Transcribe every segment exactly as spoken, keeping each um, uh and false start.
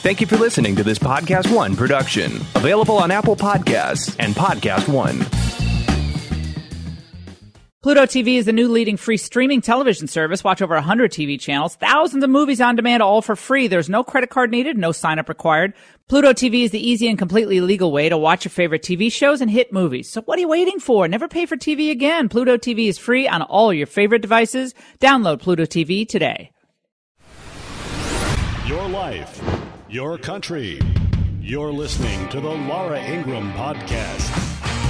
Thank you for listening to this Podcast One production. Available on Apple Podcasts and Podcast One. Pluto T V is the new leading free streaming television service. Watch over one hundred T V channels, thousands of movies on demand, all for free. There's no credit card needed, no sign-up required. Pluto T V is the easy and completely legal way to watch your favorite T V shows and hit movies. So what are you waiting for? Never pay for T V again. Pluto T V is free on all your favorite devices. Download Pluto T V today. Your life, your country. You're listening to the Laura Ingraham Podcast.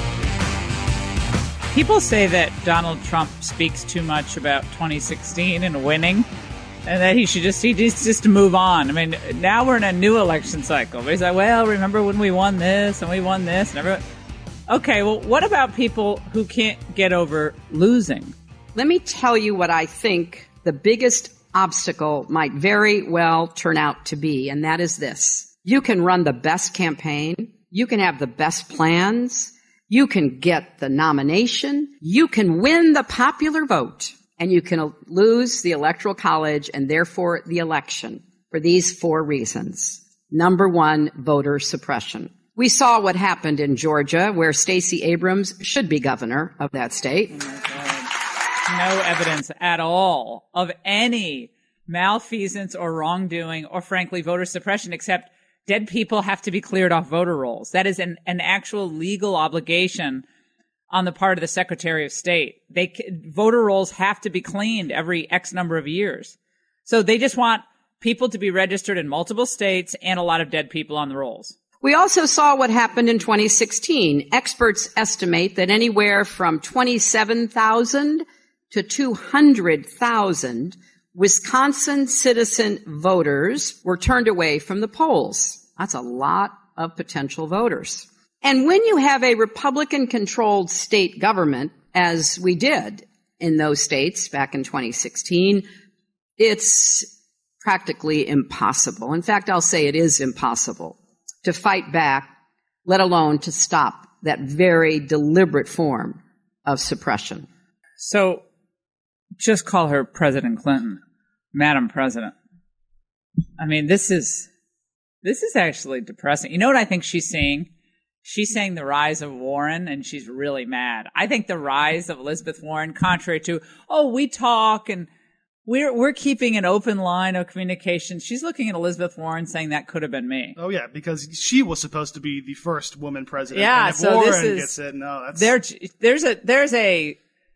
People say that Donald Trump speaks too much about twenty sixteen and winning, and that he should just he needs just to move on. I mean, now we're in a new election cycle. But he's like, well, remember when we won this and we won this and everyone. Okay, well, what about people who can't get over losing? Let me tell you what I think the biggest obstacle might very well turn out to be, and that is this. You can run the best campaign. You can have the best plans. You can get the nomination, you can win the popular vote, and you can lose the Electoral College and therefore the election for these four reasons. Number one, voter suppression. We saw what happened in Georgia, where Stacey Abrams should be governor of that state. Oh my God. No evidence at all of any malfeasance or wrongdoing or, frankly, voter suppression, except dead people have to be cleared off voter rolls. That is an, an actual legal obligation on the part of the Secretary of State. They voter rolls have to be cleaned every X number of years. So they just want people to be registered in multiple states and a lot of dead people on the rolls. We also saw what happened in twenty sixteen. Experts estimate that anywhere from twenty-seven thousand to two hundred thousand Wisconsin citizen voters were turned away from the polls. That's a lot of potential voters. And when you have a Republican-controlled state government, as we did in those states back in twenty sixteen, it's practically impossible. In fact, I'll say it is impossible to fight back, let alone to stop that very deliberate form of suppression. So just call her President Clinton, Madam President. I mean, this is this is actually depressing. You know what I think she's seeing? She's saying the rise of Warren, and she's really mad. I think the rise of Elizabeth Warren, contrary to, oh, we talk and we're we're keeping an open line of communication. She's looking at Elizabeth Warren saying that could have been me. Oh yeah, because she was supposed to be the first woman president. Yeah, and if so Warren this is gets it, no, that's there. There's a there's a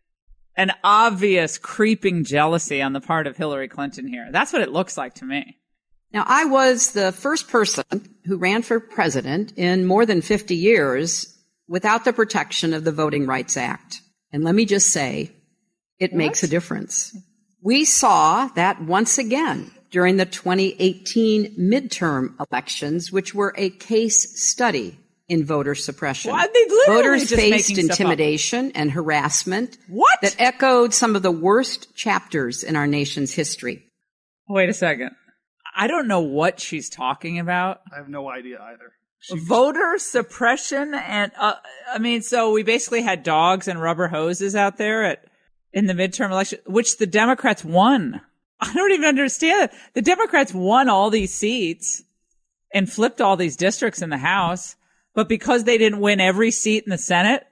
an obvious creeping jealousy on the part of Hillary Clinton here. That's what it looks like to me. Now, I was the first person who ran for president in more than fifty years without the protection of the Voting Rights Act. And let me just say, it what? makes a difference. We saw that once again during the twenty eighteen midterm elections, which were a case study in voter suppression. Well, they literally Voters just faced intimidation and harassment what? that echoed some of the worst chapters in our nation's history. Wait a second. I don't know what she's talking about. I have no idea either. She, Voter suppression and, uh, I mean, so we basically had dogs and rubber hoses out there at in the midterm election, which the Democrats won. I don't even understand it. The Democrats won all these seats and flipped all these districts in the House, but because they didn't win every seat in the Senate,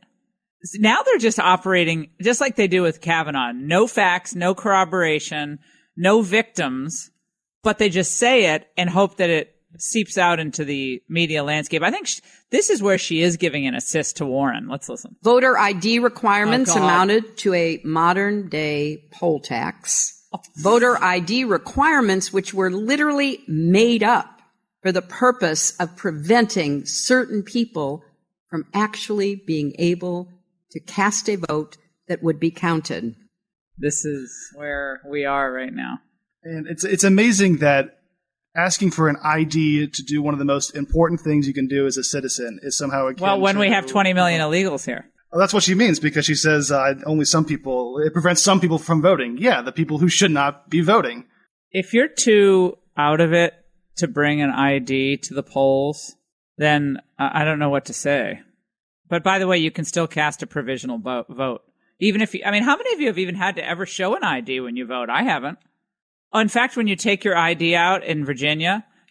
now they're just operating just like they do with Kavanaugh. No facts, no corroboration, no victims. But they just say it and hope that it seeps out into the media landscape. I think sh- this is where she is giving an assist to Warren. Let's listen. Voter I D requirements oh, amounted to a modern-day poll tax. Oh. Voter I D requirements which were literally made up for the purpose of preventing certain people from actually being able to cast a vote that would be counted. This is where we are right now. And it's it's amazing that asking for an I D to do one of the most important things you can do as a citizen is somehow akin well when to, we have twenty million illegals here. Well, that's what she means, because she says uh, only some people, it prevents some people from voting. Yeah, the people who should not be voting. If you're too out of it to bring an I D to the polls, then uh, I don't know what to say. But by the way, you can still cast a provisional bo- vote. Even if you, I mean, how many of you have even had to ever show an I D when you vote? I haven't. Oh, in fact, when you take your I D out in Virginia,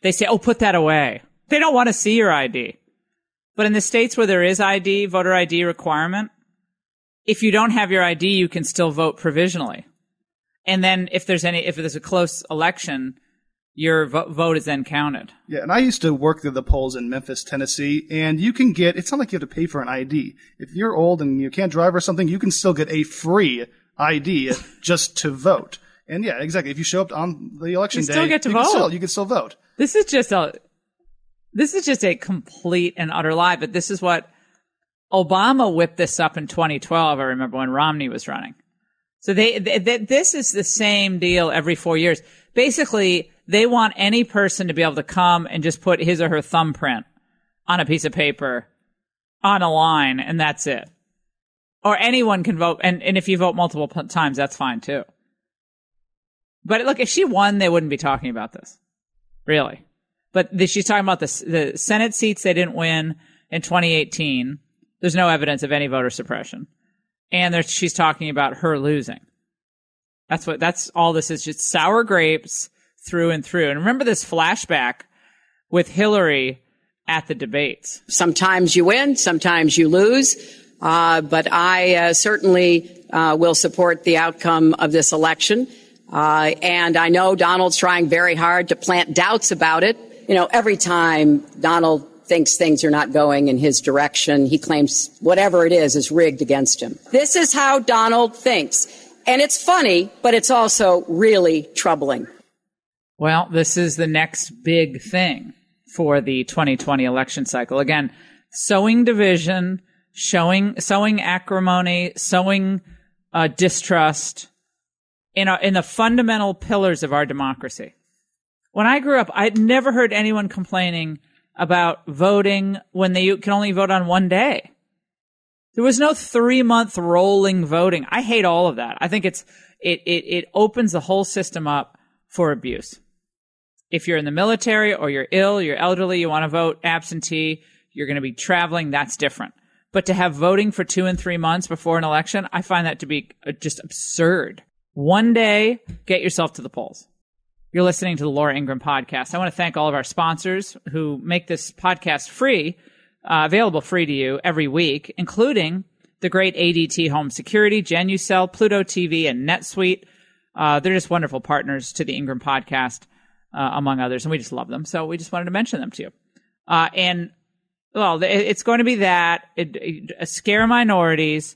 they say, oh, put that away. They don't want to see your I D. But in the states where there is I D, voter I D requirement, if you don't have your I D, you can still vote provisionally. And then if there's any, if there's a close election, your vo- vote is then counted. Yeah, and I used to work through the polls in Memphis, Tennessee, and you can get, it's not like you have to pay for an I D. If you're old and you can't drive or something, you can still get a free I D just to vote. And yeah, exactly. If you show up on the election you day, still get to you vote. Can still, you can still vote. This is just a, this is just a complete and utter lie, but this is what Obama whipped this up in twenty twelve. I remember when Romney was running. So they, they, they this is the same deal every four years. Basically, they want any person to be able to come and just put his or her thumbprint on a piece of paper on a line, and that's it. Or anyone can vote. And, and if you vote multiple p- times, that's fine too. But look, if she won, they wouldn't be talking about this. Really. But the, she's talking about the, the Senate seats they didn't win in twenty eighteen. There's no evidence of any voter suppression. And there, she's talking about her losing. That's what, that's all this is, just sour grapes through and through. And remember this flashback with Hillary at the debates. Sometimes you win, sometimes you lose. Uh, but I uh, certainly uh, will support the outcome of this election. Uh, and I know Donald's trying very hard to plant doubts about it. You know, every time Donald thinks things are not going in his direction, he claims whatever it is is rigged against him. This is how Donald thinks. And it's funny, but it's also really troubling. Well, this is the next big thing for the twenty twenty election cycle. Again, sowing division, showing, sowing acrimony, sowing uh, distrust in, our, in the fundamental pillars of our democracy. When I grew up, I'd never heard anyone complaining about voting when they can only vote on one day. There was no three-month rolling voting. I hate all of that. I think it's it, it it opens the whole system up for abuse. If you're in the military or you're ill, you're elderly, you want to vote absentee, you're going to be traveling, that's different. But to have voting for two and three months before an election, I find that to be just absurd. One day, get yourself to the polls. You're listening to the Laura Ingraham Podcast. I want to thank all of our sponsors who make this podcast free, uh, available free to you every week, including the great A D T Home Security, Genucel, Pluto T V, and NetSuite. Uh, they're just wonderful partners to the Ingraham Podcast, uh, among others, and we just love them. So we just wanted to mention them to you. Uh, and, well, it's going to be that, it, it, scare minorities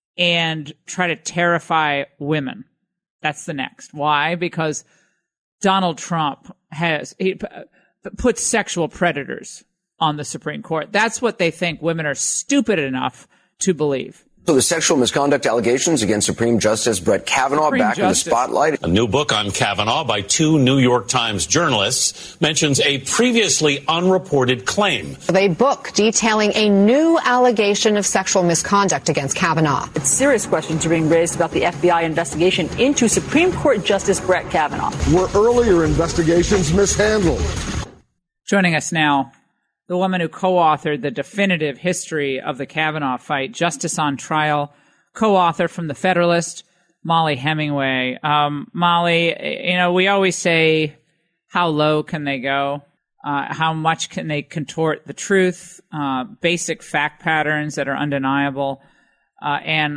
and try to terrify women. That's the next. Why? Because Donald Trump has he p- put sexual predators on the Supreme Court. That's what they think women are stupid enough to believe. So the sexual misconduct allegations against Supreme Justice Brett Kavanaugh Supreme back Justice. in the spotlight. A new book on Kavanaugh by two New York Times journalists mentions a previously unreported claim. A book detailing a new allegation of sexual misconduct against Kavanaugh. Serious questions are being raised about the F B I investigation into Supreme Court Justice Brett Kavanaugh. Were earlier investigations mishandled? Joining us now, the woman who co-authored the definitive history of the Kavanaugh fight, Justice on Trial, co-author from The Federalist, Mollie Hemingway. Um, Mollie, you know, we always say, how low can they go? Uh, how much can they contort the truth? Uh, basic fact patterns that are undeniable. Uh, and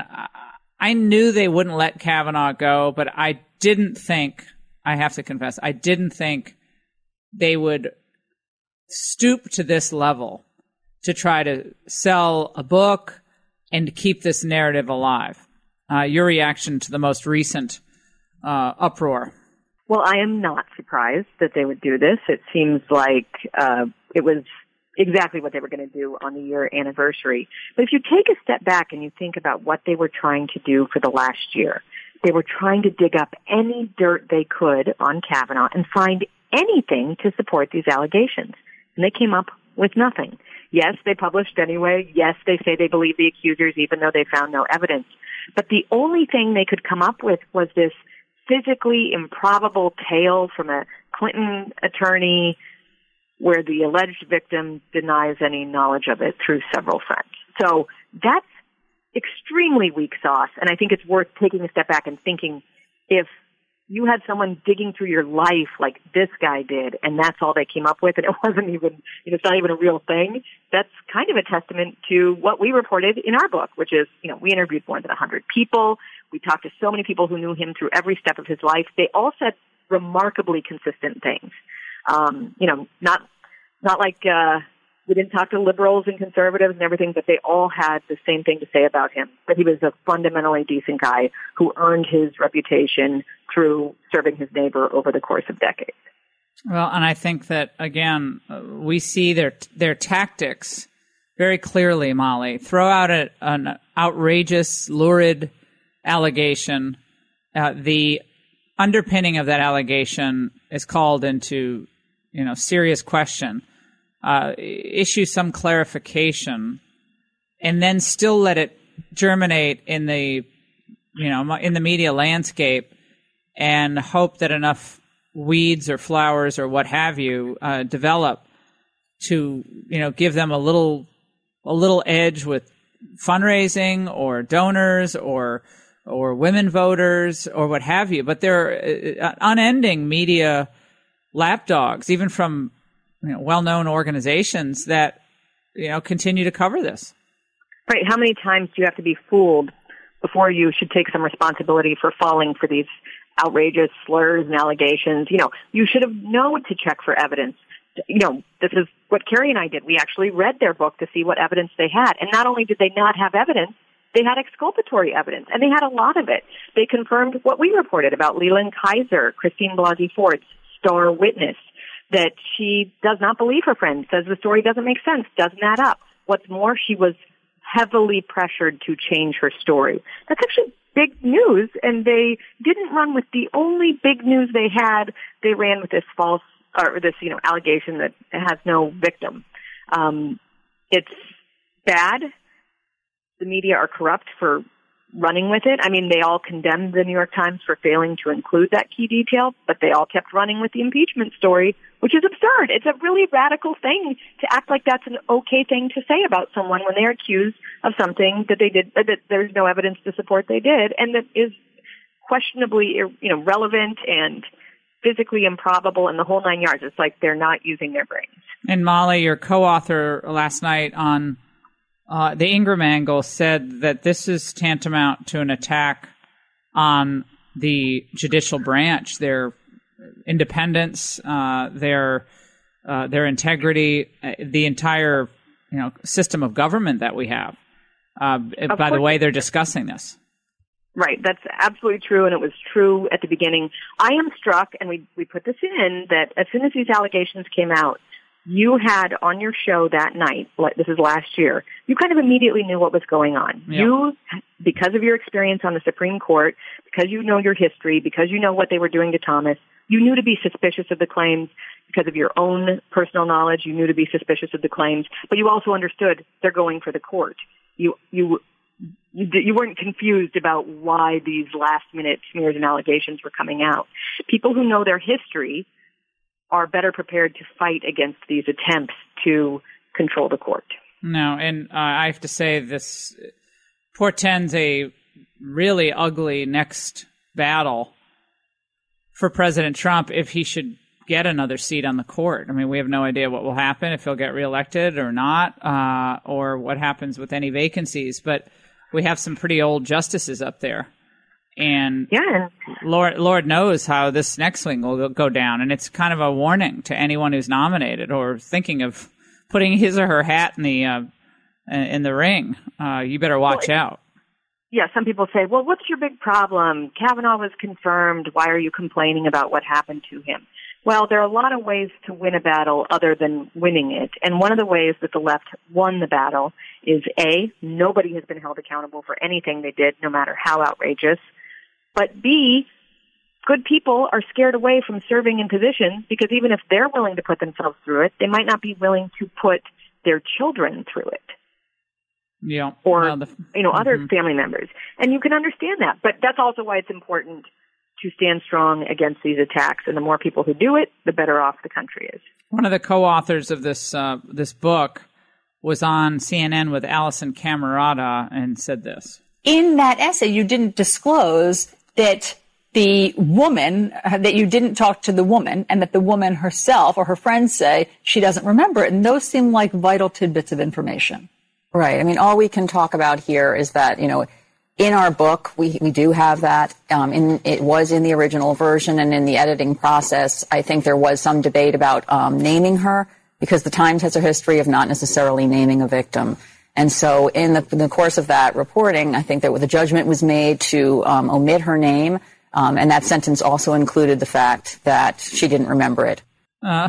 I knew they wouldn't let Kavanaugh go, but I didn't think, I have to confess, I didn't think they would stoop to this level to try to sell a book and to keep this narrative alive. Uh, your reaction to the most recent uh, uproar? Well, I am not surprised that they would do this. It seems like uh, it was exactly what they were going to do on the year anniversary. But if you take a step back and you think about what they were trying to do for the last year, they were trying to dig up any dirt they could on Kavanaugh and find anything to support these allegations. And they came up with nothing. Yes, they published anyway. Yes, they say they believe the accusers even though they found no evidence. But the only thing they could come up with was this physically improbable tale from a Clinton attorney where the alleged victim denies any knowledge of it through several friends. So that's extremely weak sauce, and I think it's worth taking a step back and thinking if you had someone digging through your life like this guy did, and that's all they came up with, and it wasn't even, you know, it's not even a real thing. That's kind of a testament to what we reported in our book, which is, you know, we interviewed more than one hundred people. We talked to so many people who knew him through every step of his life. They all said remarkably consistent things. Um, you know, not, not like, uh, we didn't talk to liberals and conservatives and everything, but they all had the same thing to say about him, that he was a fundamentally decent guy who earned his reputation through serving his neighbor over the course of decades. Well, and I think that, again, we see their their tactics very clearly, Molly. Throw out a, an outrageous, lurid allegation. Uh, the underpinning of that allegation is called into, you know, serious question. Uh, issue some clarification, and then still let it germinate in the, you know, in the media landscape, and hope that enough weeds or flowers or what have you uh, develop to, you know, give them a little, a little edge with fundraising or donors or or women voters or what have you. But they're uh, unending media lapdogs, even from, you know, well-known organizations that, you know, continue to cover this. Right. How many times do you have to be fooled before you should take some responsibility for falling for these outrageous slurs and allegations? You know, you should have known to check for evidence. You know, this is what Carrie and I did. We actually read their book to see what evidence they had. And not only did they not have evidence, they had exculpatory evidence, and they had a lot of it. They confirmed what we reported about Leland Kaiser, Christine Blasey Ford's star witness, that she does not believe her friend, says the story doesn't make sense, doesn't add up. What's more, she was heavily pressured to change her story. That's actually big news, and they didn't run with the only big news they had. They ran with this false, or this, you know, allegation that has no victim. Um, it's bad. The media are corrupt for running with it. I mean, they all condemned the New York Times for failing to include that key detail, but they all kept running with the impeachment story, which is absurd. It's a really radical thing to act like that's an okay thing to say about someone when they're accused of something that they did, that there's no evidence to support they did, and that is questionably, you know, relevant and physically improbable and the whole nine yards. It's like they're not using their brains. And Molly, your co-author last night on Uh, the Ingraham angle, said that this is tantamount to an attack on the judicial branch, their independence, uh, their uh, their integrity, uh, the entire, you know, system of government that we have. Uh, by the way, they're discussing this. Right, that's absolutely true, and it was true at the beginning. I am struck, and we we put this in, that as soon as these allegations came out, you had on your show that night, this is last year, you kind of immediately knew what was going on. Yeah. You, because of your experience on the Supreme Court, because you know your history, because you know what they were doing to Thomas, you knew to be suspicious of the claims. Because of your own personal knowledge, you knew to be suspicious of the claims, but you also understood they're going for the court. You, you, you, you weren't confused about why these last-minute smears and allegations were coming out. People who know their history are better prepared to fight against these attempts to control the court. No, and uh, I have to say this portends a really ugly next battle for President Trump if he should get another seat on the court. I mean, we have no idea what will happen, if he'll get reelected or not, uh, or what happens with any vacancies, but we have some pretty old justices up there. And yeah. Lord, Lord knows how this next swing will go down. And it's kind of a warning to anyone who's nominated or thinking of putting his or her hat in the uh, in the ring. Uh, you better watch well, out. Yeah, some people say, well, what's your big problem? Kavanaugh was confirmed. Why are you complaining about what happened to him? Well, there are a lot of ways to win a battle other than winning it. And one of the ways that the left won the battle is, A, nobody has been held accountable for anything they did, no matter how outrageous. But B, good people are scared away from serving in positions because even if they're willing to put themselves through it, they might not be willing to put their children through it. Yeah. Or, well, the, you know, mm-hmm. other family members. And you can understand that. But that's also why it's important to stand strong against these attacks. And the more people who do it, the better off the country is. One of the co-authors of this uh, this book was on C N N with Allison Camerata and said this. In that essay, you didn't disclose that the woman, uh, that you didn't talk to the woman, and that the woman herself or her friends say she doesn't remember it. And those seem like vital tidbits of information. Right. I mean, all we can talk about here is that, you know, in our book, we, we do have that. Um, in, it was in the original version, and in the editing process, I think there was some debate about um, naming her, because the Times has a history of not necessarily naming a victim. And so in the, in the course of that reporting, I think that the judgment was made to um, omit her name, um, and that sentence also included the fact that she didn't remember it. Uh,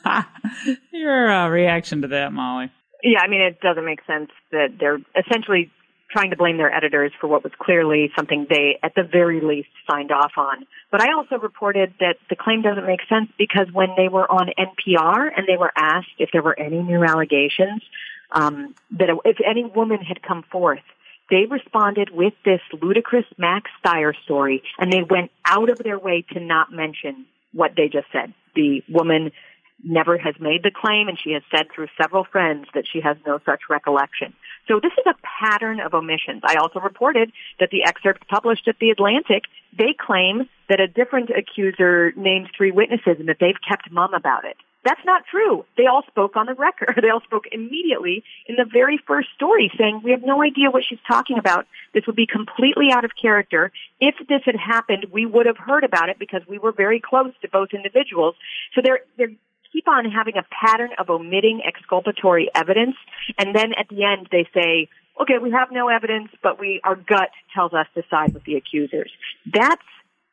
your uh, reaction to that, Molly? Yeah, I mean, it doesn't make sense that they're essentially trying to blame their editors for what was clearly something they, at the very least, signed off on. But I also reported that the claim doesn't make sense because when they were on N P R and they were asked if there were any new allegations, um, that if any woman had come forth, they responded with this ludicrous Max Stier story, and they went out of their way to not mention what they just said. The woman never has made the claim, and she has said through several friends that she has no such recollection. So this is a pattern of omissions. I also reported that the excerpt published at The Atlantic, they claim that a different accuser named three witnesses and that they've kept mum about it. That's not true. They all spoke on the record. They all spoke immediately in the very first story saying, we have no idea what she's talking about. This would be completely out of character. If this had happened, we would have heard about it because we were very close to both individuals. So they're, they're keep on having a pattern of omitting exculpatory evidence, and then at the end they say, okay, we have no evidence, but we our gut tells us to side with the accusers. That's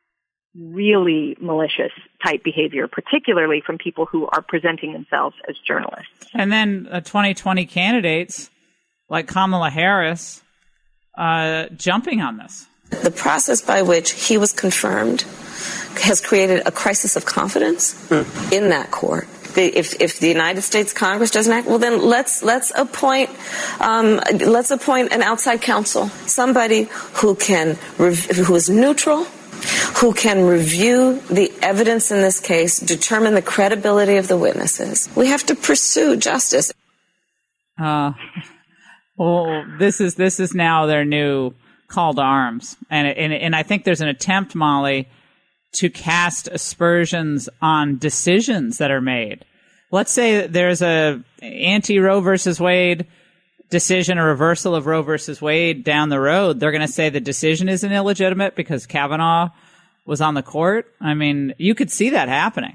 really malicious type behavior, particularly from people who are presenting themselves as journalists. And then uh, twenty twenty candidates like Kamala Harris uh, jumping on this. The process by which he was confirmed has created a crisis of confidence mm. in that court. The, if, if the United States Congress doesn't act, well, then let's let's appoint um, let's appoint an outside counsel, somebody who can rev- who is neutral, who can review the evidence in this case, determine the credibility of the witnesses. We have to pursue justice. Uh, well, this is this is now their new call to arms, and and and I think there's an attempt, Molly, to cast aspersions on decisions that are made. Let's say there's a anti-Roe versus Wade decision, a reversal of Roe versus Wade down the road. They're going to say the decision isn't illegitimate because Kavanaugh was on the court. I mean, you could see that happening.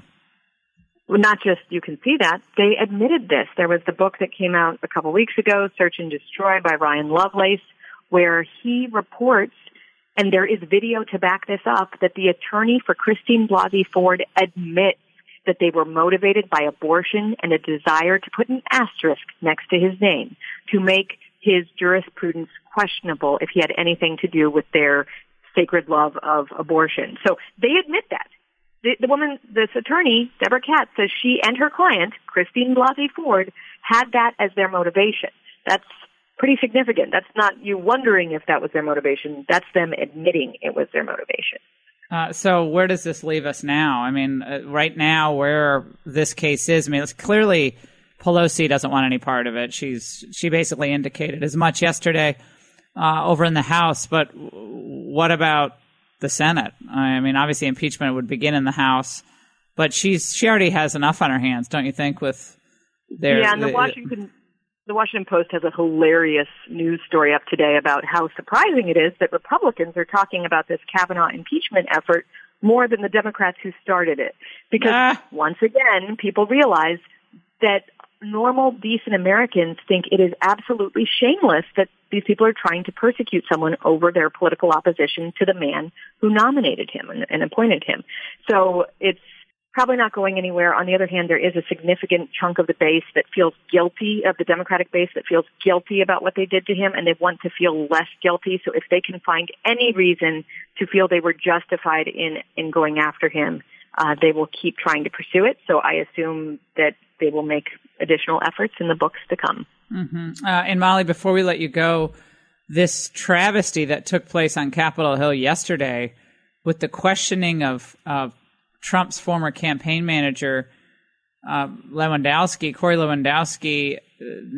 Well, not just you can see that. They admitted this. There was the book that came out a couple weeks ago, Search and Destroy by Ryan Lovelace, where he reports, and there is video to back this up, that the attorney for Christine Blasey Ford admits that they were motivated by abortion and a desire to put an asterisk next to his name to make his jurisprudence questionable if he had anything to do with their sacred love of abortion. So they admit that. The, the woman, this attorney, Deborah Katz, says she and her client, Christine Blasey Ford, had that as their motivation. That's pretty significant. That's not you wondering if that was their motivation. That's them admitting it was their motivation. Uh, so where does this leave us now? I mean, uh, right now, where this case is, I mean, it's clearly Pelosi doesn't want any part of it. She's she basically indicated as much yesterday uh, over in the House. But what about the Senate? I mean, obviously impeachment would begin in the House, but she's she already has enough on her hands, don't you think? With their yeah, and the, the Washington. The Washington Post has a hilarious news story up today about how surprising it is that Republicans are talking about this Kavanaugh impeachment effort more than the Democrats who started it. Because ah. once again, people realize that normal, decent Americans think it is absolutely shameless that these people are trying to persecute someone over their political opposition to the man who nominated him and, and appointed him. So it's probably not going anywhere. On the other hand, there is a significant chunk of the base that feels guilty, of the Democratic base that feels guilty about what they did to him, and they want to feel less guilty. So if they can find any reason to feel they were justified in, in going after him, uh, they will keep trying to pursue it. So I assume that they will make additional efforts in the books to come. Mm-hmm. Uh, and Molly, before we let you go, this travesty that took place on Capitol Hill yesterday with the questioning of, of Trump's former campaign manager, uh, Lewandowski, Corey Lewandowski,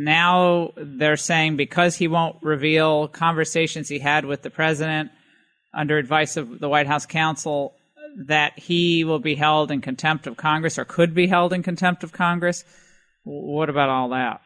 now they're saying because he won't reveal conversations he had with the president, under advice of the White House counsel, that he will be held in contempt of Congress or could be held in contempt of Congress. What about all that?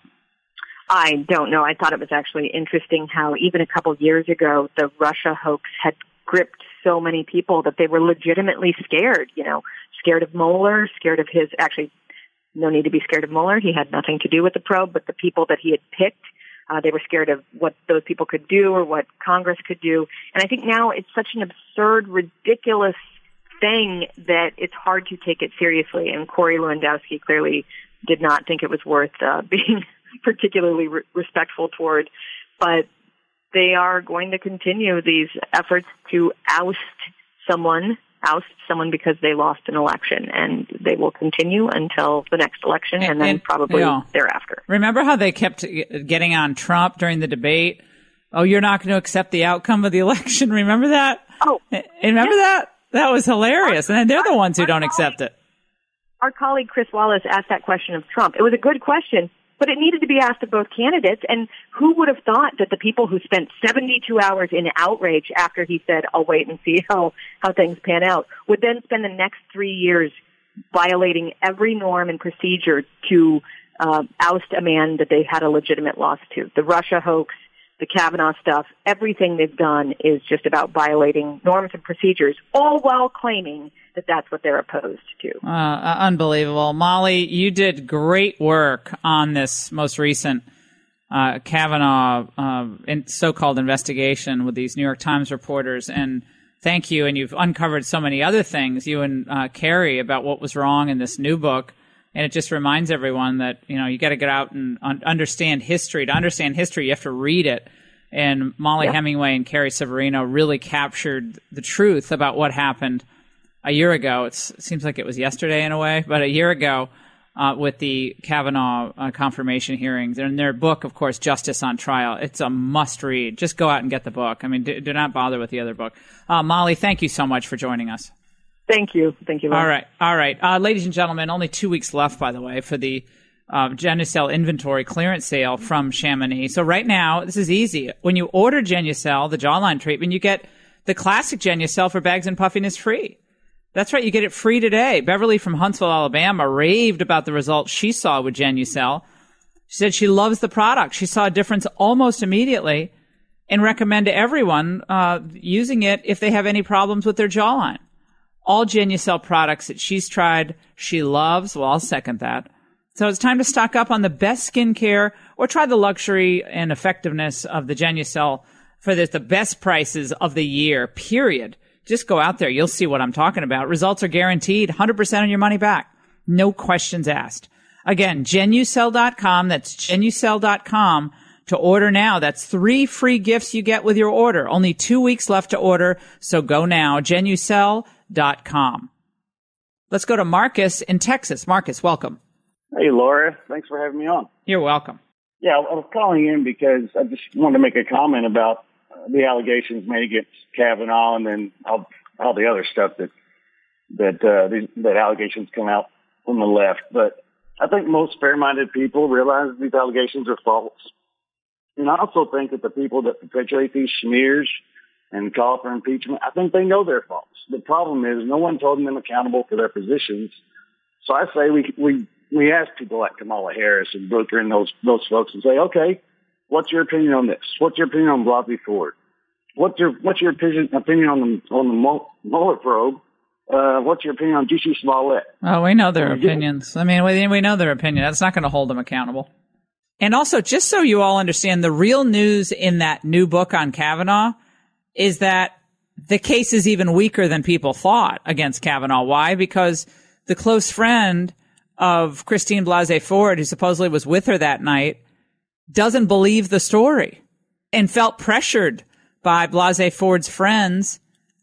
I don't know. I thought it was actually interesting how even a couple years ago, the Russia hoax had gripped so many people that they were legitimately scared, you know, scared of Mueller, scared of his, actually, no need to be scared of Mueller. He had nothing to do with the probe, but the people that he had picked, uh, they were scared of what those people could do or what Congress could do. And I think now it's such an absurd, ridiculous thing that it's hard to take it seriously. And Corey Lewandowski clearly did not think it was worth uh, being particularly re- respectful toward. But they are going to continue these efforts to oust someone, oust someone because they lost an election. And they will continue until the next election and, and then and, probably yeah. thereafter. Remember how they kept getting on Trump during the debate? Oh, you're not going to accept the outcome of the election. Remember that? Oh. Remember yeah. that? That was hilarious. And they're the ones who don't accept it. Our colleague Chris Wallace asked that question of Trump. It was a good question, but it needed to be asked of both candidates. And who would have thought that the people who spent seventy-two hours in outrage after he said, I'll wait and see how, how things pan out, would then spend the next three years violating every norm and procedure to uh, oust a man that they had a legitimate loss to. The Russia hoax, the Kavanaugh stuff, everything they've done is just about violating norms and procedures, all while claiming that that's what they're opposed to. Uh, unbelievable. Molly, you did great work on this most recent uh, Kavanaugh uh, in so-called investigation with these New York Times reporters, and thank you. And you've uncovered so many other things, you and uh, Carrie, about what was wrong in this new book. And it just reminds everyone that, you know, you got to get out and un- understand history. To understand history, you have to read it. And Molly yeah. Hemingway and Carrie Severino really captured the truth about what happened a year ago. It's, it seems like it was yesterday in a way, but a year ago uh, with the Kavanaugh uh, confirmation hearings. And their book, of course, Justice on Trial. It's a must read. Just go out and get the book. I mean, do, do not bother with the other book. Uh, Molly, thank you so much for joining us. Thank you. Thank you. All right. All right. Uh, ladies and gentlemen, only two weeks left, by the way, for the uh, Genucel inventory clearance sale from Chamonix. So right now, this is easy. When you order Genucel, the jawline treatment, you get the classic Genucel for bags and puffiness free. That's right. You get it free today. Beverly from Huntsville, Alabama, raved about the results she saw with Genucel. She said she loves the product. She saw a difference almost immediately and recommend to everyone uh, using it if they have any problems with their jawline. All Genucel products that she's tried, she loves. Well, I'll second that. So it's time to stock up on the best skincare or try the luxury and effectiveness of the Genucel for the, the best prices of the year, period. Just go out there. You'll see what I'm talking about. Results are guaranteed. one hundred percent on your money back. No questions asked. Again, Genucel dot com. That's Genucel dot com to order now. That's three free gifts you get with your order. Only two weeks left to order. So go now. Genucel dot com. Let's go to Marcus in Texas. Marcus, welcome. Hey, Laura. Thanks for having me on. You're welcome. Yeah, I was calling in because I just wanted to make a comment about uh, the allegations made against Kavanaugh and then all, all the other stuff that that uh, these, that allegations come out from the left. But I think most fair-minded people realize these allegations are false. And I also think that the people that perpetuate these smears and call for impeachment, I think they know they're false. The problem is no one's holding them accountable for their positions. So I say we we we ask people like Kamala Harris and Booker and those those folks and say, okay, what's your opinion on this? What's your opinion on Blasey Ford? What's your what's your opinion opinion on the on the Mueller probe? Uh, what's your opinion on G C Smollett? Oh, we know their opinions. I mean, we we know their opinion. That's not going to hold them accountable. And also, just so you all understand, the real news in that new book on Kavanaugh is that the case is even weaker than people thought against Kavanaugh. Why? Because the close friend of Christine Blasey Ford, who supposedly was with her that night, doesn't believe the story and felt pressured by Blasey Ford's friends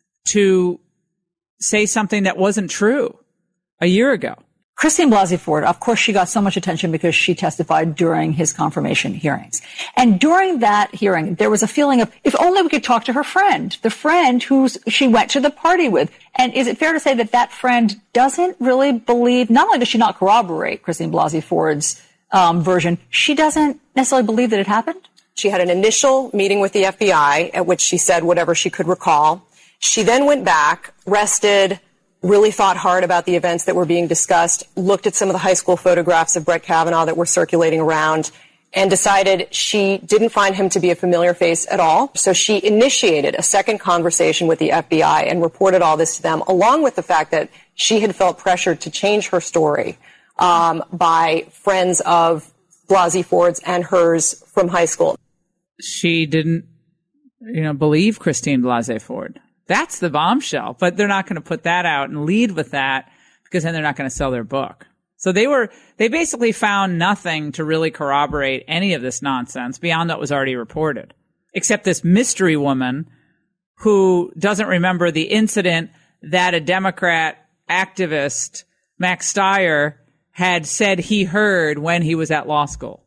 to say something that wasn't true a year ago. Christine Blasey Ford, of course, she got so much attention because she testified during his confirmation hearings. And during that hearing, there was a feeling of, if only we could talk to her friend, the friend who she went to the party with. And is it fair to say that that friend doesn't really believe, not only does she not corroborate Christine Blasey Ford's um, version, she doesn't necessarily believe that it happened? She had an initial meeting with the F B I at which she said whatever she could recall. She then went back, rested, really thought hard about the events that were being discussed, looked at some of the high school photographs of Brett Kavanaugh that were circulating around, and decided she didn't find him to be a familiar face at all. So she initiated a second conversation with the F B I and reported all this to them, along with the fact that she had felt pressured to change her story um, by friends of Blasey Ford's and hers from high school. She didn't, you know, believe Christine Blasey Ford. That's the bombshell. But they're not going to put that out and lead with that because then they're not going to sell their book. So they were, they basically found nothing to really corroborate any of this nonsense beyond what was already reported, except this mystery woman who doesn't remember the incident that a Democrat activist, Max Stier, had said he heard when he was at law school.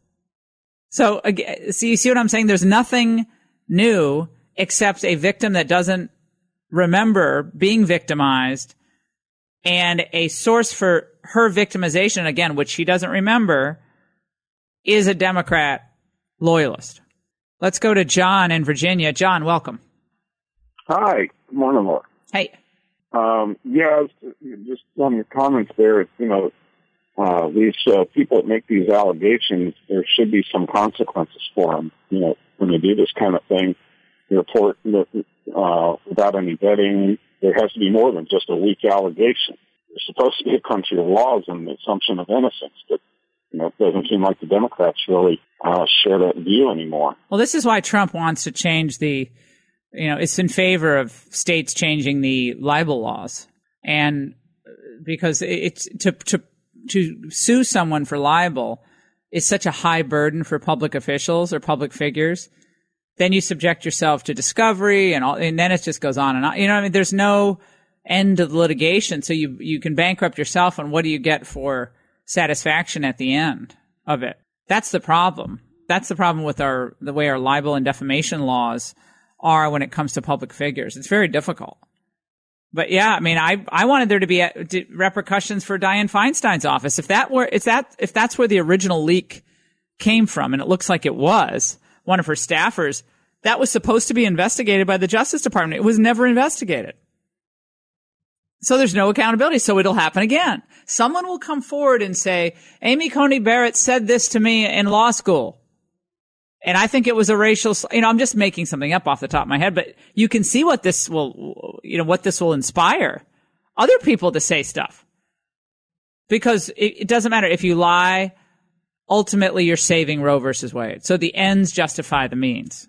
So, again, see, you see what I'm saying? There's nothing new except a victim that doesn't remember being victimized and a source for her victimization, again, which she doesn't remember, is a Democrat loyalist. Let's go to John in Virginia. John, welcome. Hi. Good morning, Laura. Hey. Um, yeah, just on your comments there, you know, uh, these uh, people that make these allegations, there should be some consequences for them. You know, when they do this kind of thing, they report uh, without any vetting. There has to be more than just a weak allegation. There's supposed to be a country of laws and the assumption of innocence, but you know, it doesn't seem like the Democrats really uh, share that view anymore. Well, this is why Trump wants to change the, you know, it's in favor of states changing the libel laws, and because it's to to to sue someone for libel is such a high burden for public officials or public figures. Then you subject yourself to discovery and all, and then it just goes on and on. You know what I mean? There's no end to the litigation. So you, you can bankrupt yourself, and what do you get for satisfaction at the end of it? That's the problem. That's the problem with our, the way our libel and defamation laws are when it comes to public figures. It's very difficult. But yeah, I mean, I, I wanted there to be a, to, repercussions for Dianne Feinstein's office. If that were, if that, if that's where the original leak came from, and it looks like it was, one of her staffers, that was supposed to be investigated by the Justice Department. It was never investigated. So there's no accountability. So it'll happen again. Someone will come forward and say, Amy Coney Barrett said this to me in law school, and I think it was a racial, you know, I'm just making something up off the top of my head, but you can see what this will, you know, what this will inspire other people to say stuff. Because it, it doesn't matter if you lie. Ultimately, you're saving Roe versus Wade. So the ends justify the means.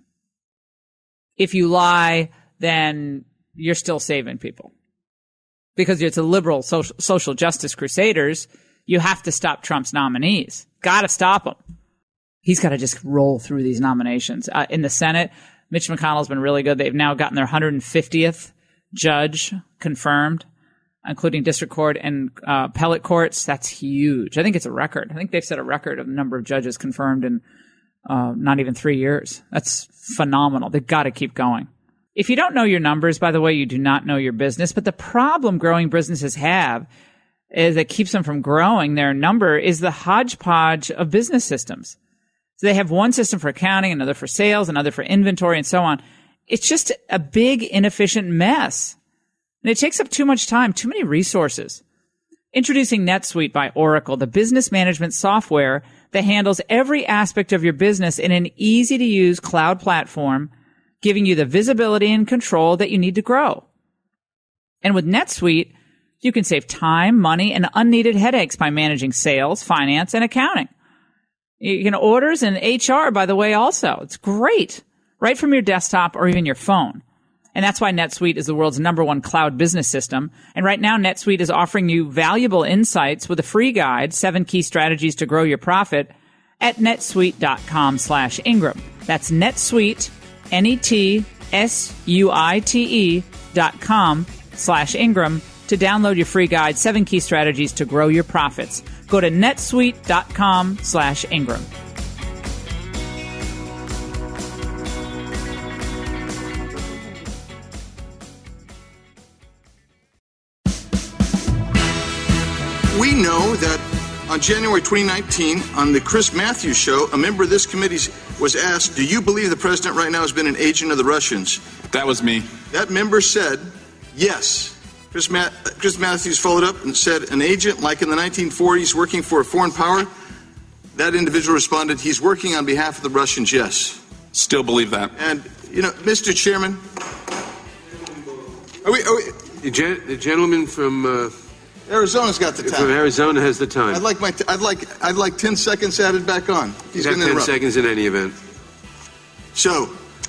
If you lie, then you're still saving people. Because it's a liberal social, social justice crusaders, you have to stop Trump's nominees. Got to stop them. He's got to just roll through these nominations. Uh, in the Senate, Mitch McConnell's been really good. They've now gotten their one hundred fiftieth judge confirmed, including district court and uh, appellate courts. That's huge. I think it's a record. I think they've set a record of the number of judges confirmed in uh, not even three years. That's phenomenal. They've got to keep going. If you don't know your numbers, by the way, you do not know your business. But the problem growing businesses have is that keeps them from growing their number is the hodgepodge of business systems. So they have one system for accounting, another for sales, another for inventory, and so on. It's just a big, inefficient mess. And it takes up too much time, too many resources. Introducing NetSuite by Oracle, the business management software that handles every aspect of your business in an easy-to-use cloud platform, giving you the visibility and control that you need to grow. And with NetSuite, you can save time, money, and unneeded headaches by managing sales, finance, and accounting. You can orders and H R, by the way, also. It's great. Right from your desktop or even your phone. And that's why NetSuite is the world's number one cloud business system. And right now, NetSuite is offering you valuable insights with a free guide, seven key strategies to grow your profit, at netsuite.com slash Ingram. That's NetSuite, N E T S U I T E dot com slash Ingram to download your free guide, seven key strategies to grow your profits. Go to netsuite.com slash Ingram. We know that on January twenty nineteen, on the Chris Matthews Show, a member of this committee was asked, do you believe the president right now has been an agent of the Russians? That was me. that member said, yes. Chris, Ma- Chris Matthews followed up and said, an agent like in the nineteen forties working for a foreign power. That individual responded, he's working on behalf of the Russians, yes. Still believe that. And, you know, Mister Chairman, are we, are we, the, gen- the gentleman from uh, Arizona's got the time. From Arizona has the time. I'd like my, t- I'd like, I'd like ten seconds added back on. He's You'd have going to ten interrupt. seconds in any event. So,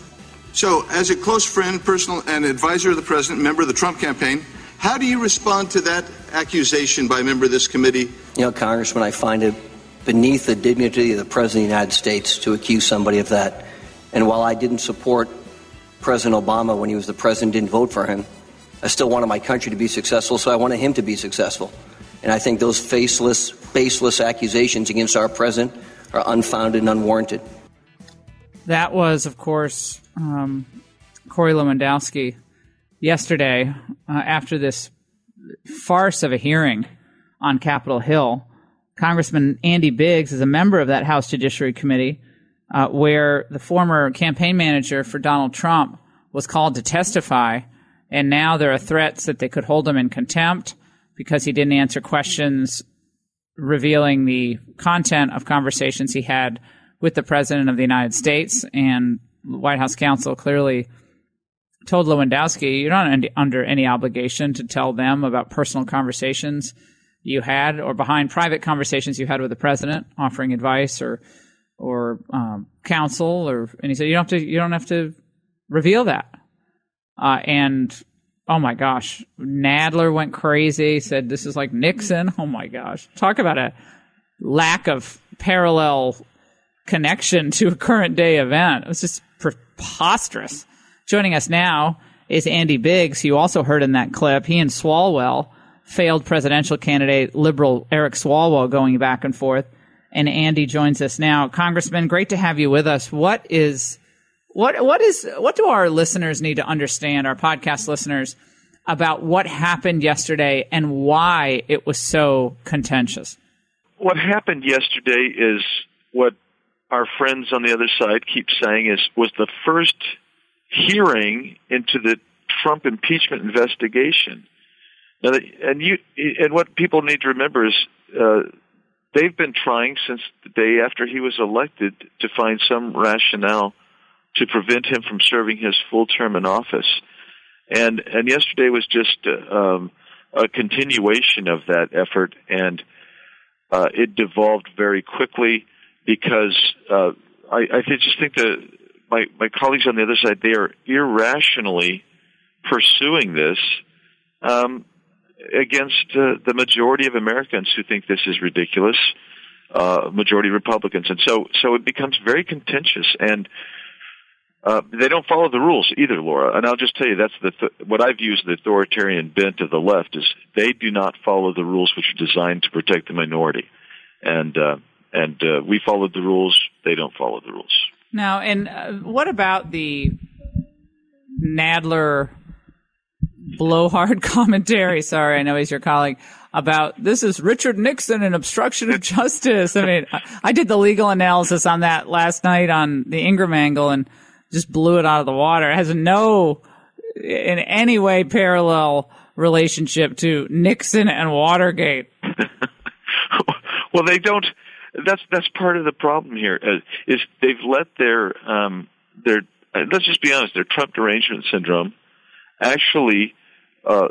so as a close friend, personal, and advisor of the president, member of the Trump campaign, how do you respond to that accusation by a member of this committee? You know, Congressman, I find it beneath the dignity of the President of the United States to accuse somebody of that. And while I didn't support President Obama when he was the president, didn't vote for him, I still wanted my country to be successful, so I wanted him to be successful. And I think those faceless, baseless accusations against our president are unfounded and unwarranted. That was, of course, um, Corey Lewandowski yesterday uh, after this farce of a hearing on Capitol Hill. Congressman Andy Biggs is a member of that House Judiciary Committee uh, where the former campaign manager for Donald Trump was called to testify, and now there are threats that they could hold him in contempt because he didn't answer questions revealing the content of conversations he had with the President of the United States. And the White House counsel clearly told Lewandowski, you're not under any obligation to tell them about personal conversations you had or behind private conversations you had with the president, offering advice or or um, counsel. Or and he said you don't have to you don't have to reveal that. Uh, and oh my gosh, Nadler went crazy. Said this is like Nixon. Oh my gosh, talk about a lack of parallel connection to a current day event. It was just preposterous. Joining us now is Andy Biggs, who you also heard in that clip. He and Swalwell, failed presidential candidate, liberal Eric Swalwell, going back and forth. And Andy joins us now. Congressman, great to have you with us. What is, what, what is, what do our listeners need to understand, our podcast listeners, about what happened yesterday and why it was so contentious? What happened yesterday is what our friends on the other side keep saying is was the first hearing into the Trump impeachment investigation. Now, and you, and what people need to remember is uh, they've been trying since the day after he was elected to find some rationale to prevent him from serving his full term in office. And and yesterday was just uh, um, a continuation of that effort, and uh, it devolved very quickly because uh, I, I just think that my my colleagues on the other side, they are irrationally pursuing this. Um, against uh, the majority of Americans who think this is ridiculous, uh, majority Republicans. And so so it becomes very contentious, and uh, they don't follow the rules either, Laura. And I'll just tell you, that's the th- what I've used the authoritarian bent of the left is they do not follow the rules which are designed to protect the minority. And, uh, and uh, we followed the rules, they don't follow the rules. Now, and uh, what about the Nadler blowhard commentary, sorry, I know he's your colleague, about this is Richard Nixon and obstruction of justice? I mean, I, I did the legal analysis on that last night on the Ingram angle and just blew it out of the water. It has no, in any way, parallel relationship to Nixon and Watergate. Well, they don't, that's, that's part of the problem here, uh, is they've let their, um, their, uh, let's just be honest, their Trump derangement syndrome actually uh,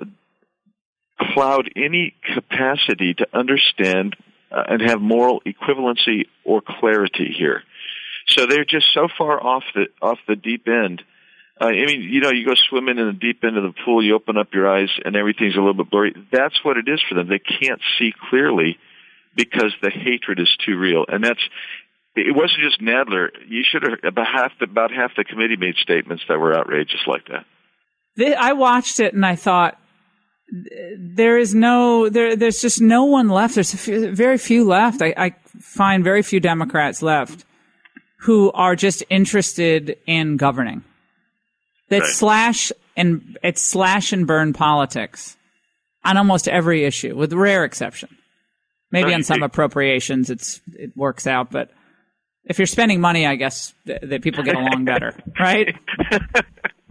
cloud any capacity to understand uh, and have moral equivalency or clarity here. So they're just so far off the off the deep end. Uh, I mean, you know, you go swimming in the deep end of the pool, you open up your eyes, and everything's a little bit blurry. That's what it is for them. They can't see clearly because the hatred is too real. And that's, it wasn't just Nadler. You should have, about half the, about half the committee made statements that were outrageous like that. I watched it and I thought, there is no, there, there's just no one left. There's a few, very few left. I, I find very few Democrats left who are just interested in governing. That right. slash and it's slash and burn politics on almost every issue, with rare exception. Maybe on some appropriations, it's it works out, but if you're spending money, I guess that th- people get along better, right?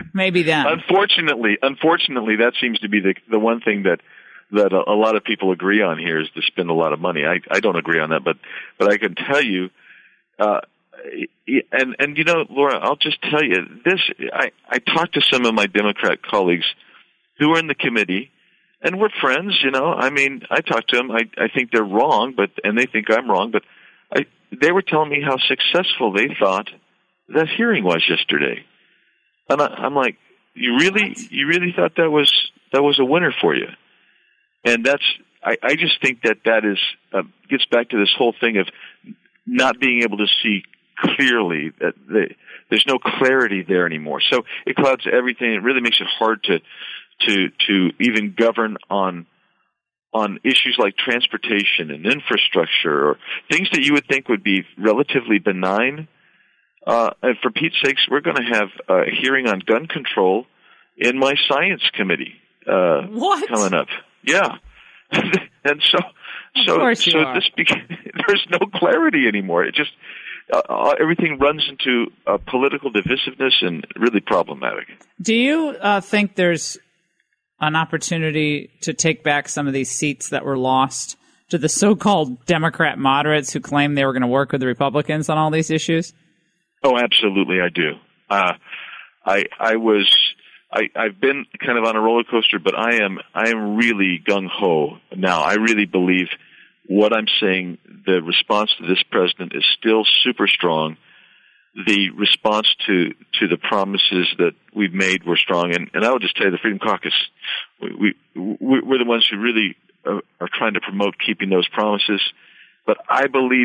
Maybe then. Unfortunately, unfortunately, that seems to be the the one thing that that a, a lot of people agree on here is to spend a lot of money. I I don't agree on that, but but I can tell you, uh, and and you know, Laura, I'll just tell you this. I I talked to some of my Democrat colleagues who are in the committee, and we're friends. You know, I mean, I talk to them. I I think they're wrong, but and they think I'm wrong, but I they were telling me how successful they thought that hearing was yesterday. And I, I'm like, you really, you really thought that was that was a winner for you? And that's, I, I just think that that is uh, gets back to this whole thing of not being able to see clearly. That they, there's no clarity there anymore. So it clouds everything. It really makes it hard to to to even govern on on issues like transportation and infrastructure or things that you would think would be relatively benign. Uh, and for Pete's sakes, we're going to have a hearing on gun control in my science committee uh, what? coming up. Yeah, and so so so this beca- there's no clarity anymore. It just uh, everything runs into uh, political divisiveness and really problematic. Do you uh, think there's an opportunity to take back some of these seats that were lost to the so-called Democrat moderates who claim they were going to work with the Republicans on all these issues? Oh, absolutely, I do. Uh, I I was I I've been kind of on a roller coaster, but I am I am really gung ho now. I really believe what I'm saying. The response to this president is still super strong. The response to to the promises that we've made were strong, and and I will just tell you, the Freedom Caucus, we, we we're the ones who really are, are trying to promote keeping those promises. But I believe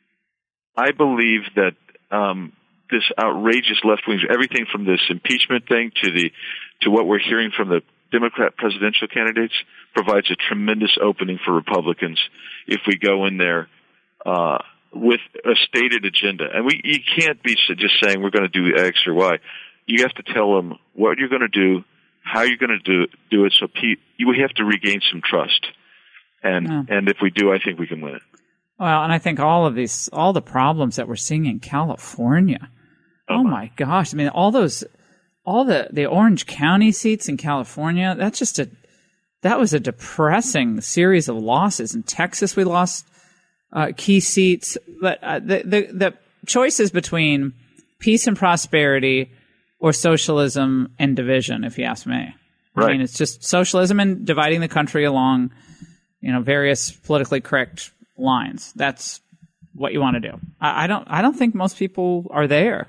I believe that. Um, this outrageous left wing, everything from this impeachment thing to the to what we're hearing from the Democrat presidential candidates provides a tremendous opening for Republicans if we go in there uh, with a stated agenda. And we you can't be just saying we're going to do X or Y. You have to tell them what you're going to do, how you're going to do do it. So Pete, we have to regain some trust, and yeah. and if we do, I think we can win it. Well, and I think all of these, all the problems that we're seeing in California. Oh my gosh. I mean, all those, all the, the Orange County seats in California, that's just a, that was a depressing series of losses. In Texas, we lost uh, key seats. But uh, the, the, the choices between peace and prosperity or socialism and division, if you ask me. Right. I mean, it's just socialism and dividing the country along, you know, various politically correct lines. That's what you want to do. I, I don't, I don't think most people are there.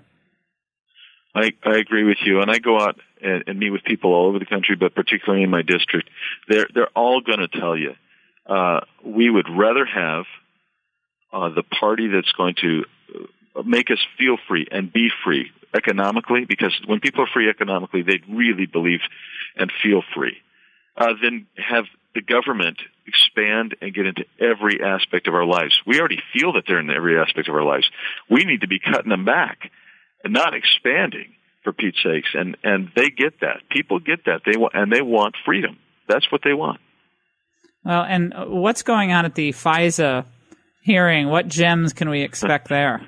I, I agree with you, and I go out and, and meet with people all over the country, but particularly in my district. They're they're all going to tell you uh, we would rather have uh, the party that's going to make us feel free and be free economically, because when people are free economically, they really believe and feel free. Uh, than have the government expand and get into every aspect of our lives. We already feel that they're in every aspect of our lives. We need to be cutting them back and not expanding, for Pete's sakes. And, and they get that. People get that. They want, and they want freedom. That's what they want. Well, and what's going on at the FISA hearing? What gems can we expect there?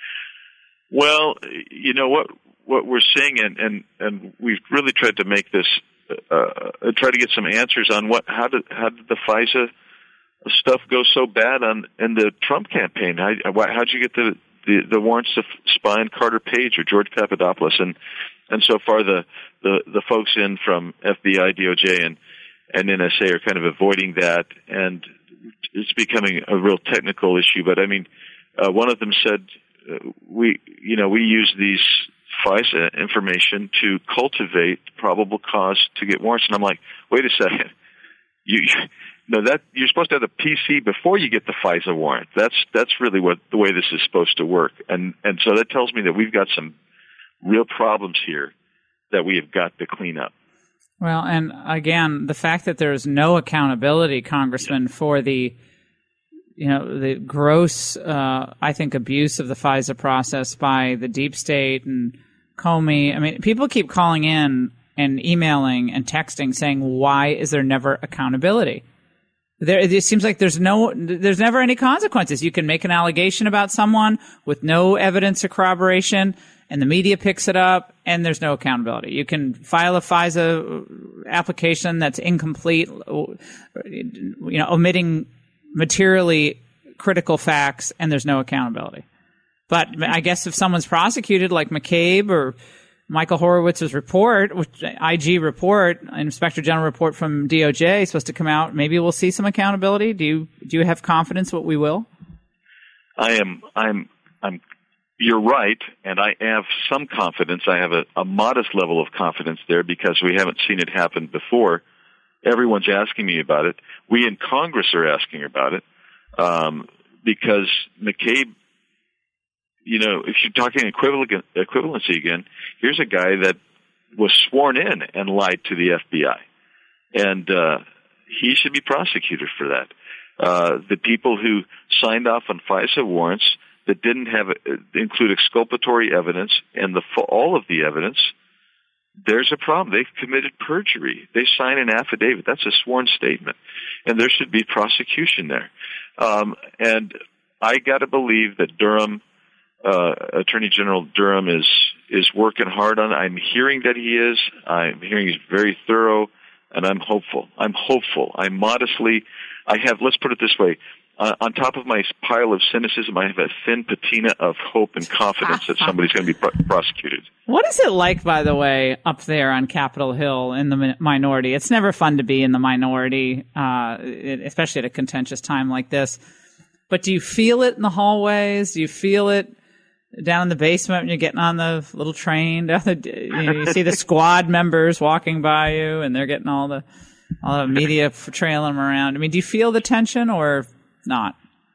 Well, you know, what what we're seeing, and, and, and we've really tried to make this, uh, try to get some answers on what, how did, how did the FISA stuff go so bad on in the Trump campaign? How, how'd you get the, the, the warrants to spy on Carter Page or George Papadopoulos? And, and so far the, the, the folks in from F B I, D O J, and, and N S A are kind of avoiding that, and it's becoming a real technical issue. But I mean, uh, one of them said, uh, we, you know, we use these FISA information to cultivate probable cause to get warrants. And I'm like, wait a second. You, no, that you're supposed to have the P C before you get the FISA warrant. That's that's really what the way this is supposed to work. And and so that tells me that we've got some real problems here that we have got to clean up. Well, and again, the fact that there is no accountability, Congressman, for the you know the gross, uh, I think, abuse of the FISA process by the deep state and Comey. I mean, people keep calling in and emailing and texting saying, why is there never accountability? There, it seems like there's no, there's never any consequences. You can make an allegation about someone with no evidence or corroboration, and the media picks it up, and there's no accountability. You can file a FISA application that's incomplete, you know, omitting materially critical facts, and there's no accountability. But I guess if someone's prosecuted, like McCabe or Michael Horowitz's report, which I G report, an Inspector General report from D O J is supposed to come out, maybe we'll see some accountability. Do you do you have confidence what we will? I am. I'm. I'm. You're right, and I have some confidence. I have a, a modest level of confidence there because we haven't seen it happen before. Everyone's asking me about it. We in Congress are asking about it um, because McCabe. You know, if you're talking equivalent, equivalency again, here's a guy that was sworn in and lied to the F B I, and uh, he should be prosecuted for that. Uh, the people who signed off on FISA warrants that didn't have include exculpatory evidence and the all of the evidence, there's a problem. They've committed perjury. They sign an affidavit. That's a sworn statement, and there should be prosecution there. Um, and I got to believe that Durham. Uh, Attorney General Durham is is working hard on it. I'm hearing that he is. I'm hearing he's very thorough, and I'm hopeful. I'm hopeful. I'm modestly. I have. Let's put it this way. Uh, on top of my pile of cynicism, I have a thin patina of hope and confidence that somebody's going to be pro- prosecuted. What is it like, by the way, up there on Capitol Hill in the mi- minority? It's never fun to be in the minority, uh, it, especially at a contentious time like this. But do you feel it in the hallways? Do you feel it down in the basement when you're getting on the little train? Down the, you, know, you see the squad members walking by you, and they're getting all the all the media trailing them around. I mean, do you feel the tension or not?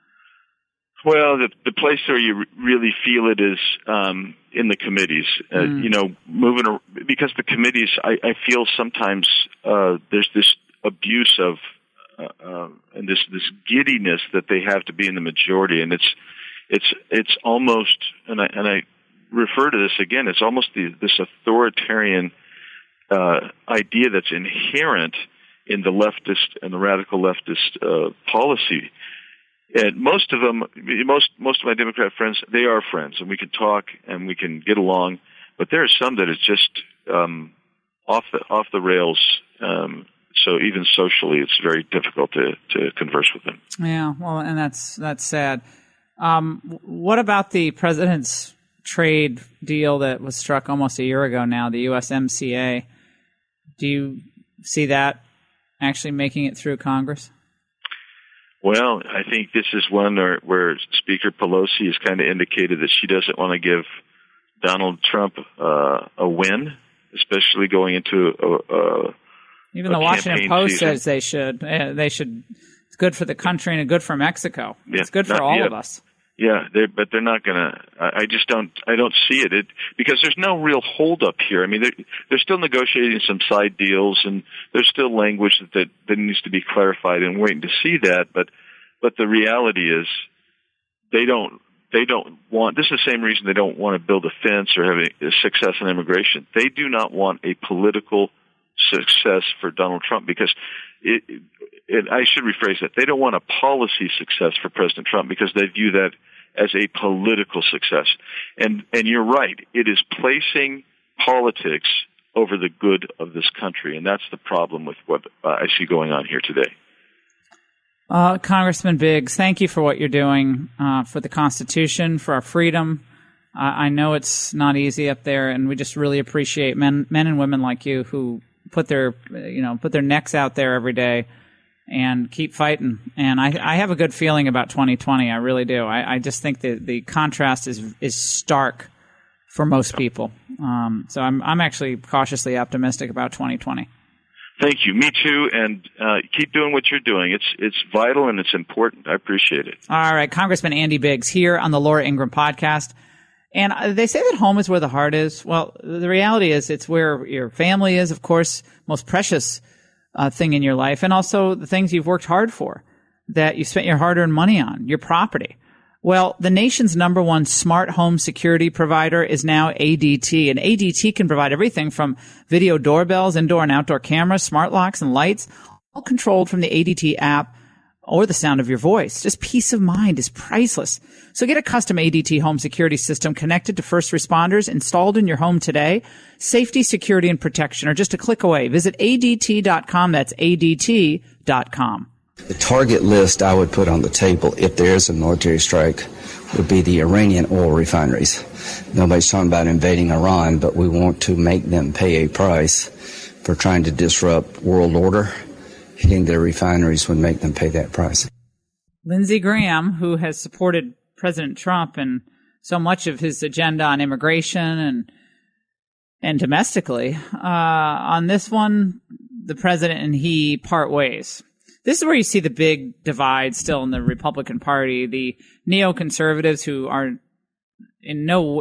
Well, the the place where you really feel it is um, in the committees. Uh, mm. You know, moving ar- because the committees, I, I feel sometimes uh, there's this abuse of uh, uh, and this this giddiness that they have to be in the majority, and it's. It's it's almost, and I and I refer to this again. It's almost the, this authoritarian uh, idea that's inherent in the leftist and the radical leftist uh, policy. And most of them, most most of my Democrat friends, they are friends, and we can talk and we can get along. But there are some that is just um, off the off the rails. Um, so even socially, it's very difficult to to converse with them. Yeah, well, and that's that's sad. Um, what about the president's trade deal that was struck almost a year ago now, the U S M C A? Do you see that actually making it through Congress? Well, I think this is one where, where Speaker Pelosi has kind of indicated that she doesn't want to give Donald Trump uh, a win, especially going into a, a Even a the Washington Post season. says they should. Uh, they should. It's good for the country and good for Mexico. Yeah, it's good for not, all yeah. of us. Yeah, they're, but they're not going to. I just don't. I don't see it. It because there's no real holdup here. I mean, they're, they're still negotiating some side deals, and there's still language that, that that needs to be clarified. And waiting to see that. But but the reality is, they don't. They don't want. This is the same reason they don't want to build a fence or have a, a success in immigration. They do not want a political success for Donald Trump because it, it, I should rephrase that. They don't want a policy success for President Trump because they view that as a political success. And and you're right. It is placing politics over the good of this country, and that's the problem with what uh, I see going on here today. Uh, Congressman Biggs, thank you for what you're doing uh, for the Constitution, for our freedom. Uh, I know it's not easy up there, and we just really appreciate men, men and women like you who put their, you know, put their necks out there every day and keep fighting. And I, I have a good feeling about twenty twenty. I really do. I, I just think that the contrast is is stark for most people. Um, so I'm I'm actually cautiously optimistic about twenty twenty. Thank you. Me too. And uh, keep doing what you're doing. It's it's vital and it's important. I appreciate it. All right, Congressman Andy Biggs here on the Laura Ingraham podcast. And they say that home is where the heart is. Well, the reality is it's where your family is, of course, most precious uh, thing in your life, and also the things you've worked hard for, that you spent your hard-earned money on, your property. Well, the nation's number one smart home security provider is now A D T, and A D T can provide everything from video doorbells, indoor and outdoor cameras, smart locks, and lights, all controlled from the A D T app or the sound of your voice. Just peace of mind is priceless. So get a custom A D T home security system connected to first responders installed in your home today. Safety, security, and protection are just a click away. Visit A D T dot com. That's A D T dot com. The target list I would put on the table if there is a military strike would be the Iranian oil refineries. Nobody's talking about invading Iran, but we want to make them pay a price for trying to disrupt world order. Hitting their refineries would make them pay that price. Lindsey Graham, who has supported President Trump and so much of his agenda on immigration and and domestically, uh, on this one, the president and he part ways. This is where you see the big divide still in the Republican Party. The neoconservatives who are in no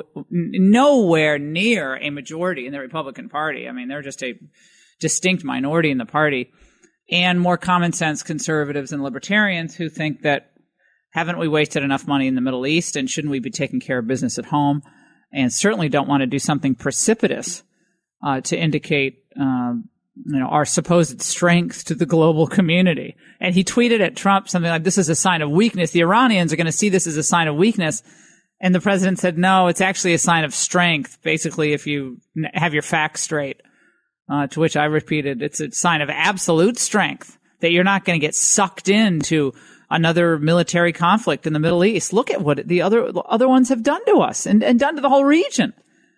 nowhere near a majority in the Republican Party. I mean, they're just a distinct minority in the party. And more common sense conservatives and libertarians who think that haven't we wasted enough money in the Middle East, and shouldn't we be taking care of business at home? And certainly don't want to do something precipitous uh, to indicate uh, you know, our supposed strength to the global community. And he tweeted at Trump something like, this is a sign of weakness. The Iranians are going to see this as a sign of weakness. And the president said, no, it's actually a sign of strength, basically, if you have your facts straight. Uh, to which I repeated, it's a sign of absolute strength that you're not going to get sucked into another military conflict in the Middle East. Look at what the other other ones have done to us and, and done to the whole region.